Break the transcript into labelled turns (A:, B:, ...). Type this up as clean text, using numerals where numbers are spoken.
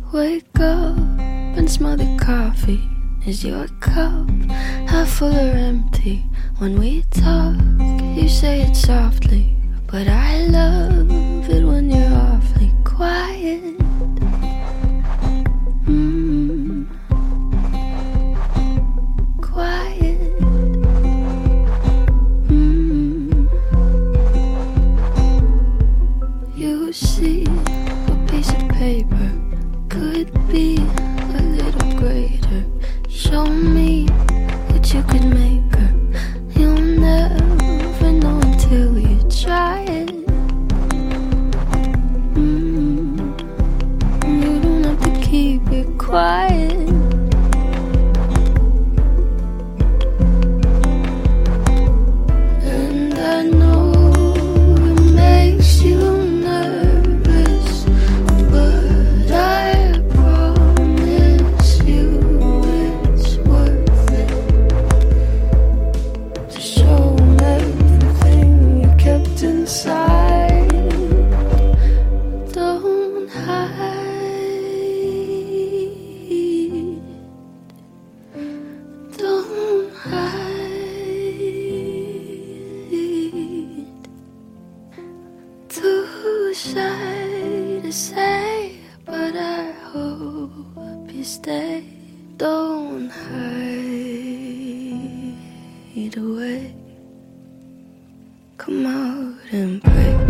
A: Wake up and smell the coffee. Is your cup half full or empty? When we talk, you say it softly, but I love it when you're awfully quiet. Quiet. You see, a piece of paper could be a little greater. Show me what you could make her. You'll never know until you try it. You don't have to keep it quiet. And I know it makes you nervous, but I promise you it's worth it to show everything you kept inside. Don't hide, don't hide. Too shy to say, but I hope you stay. Don't hide away. Come out and pray.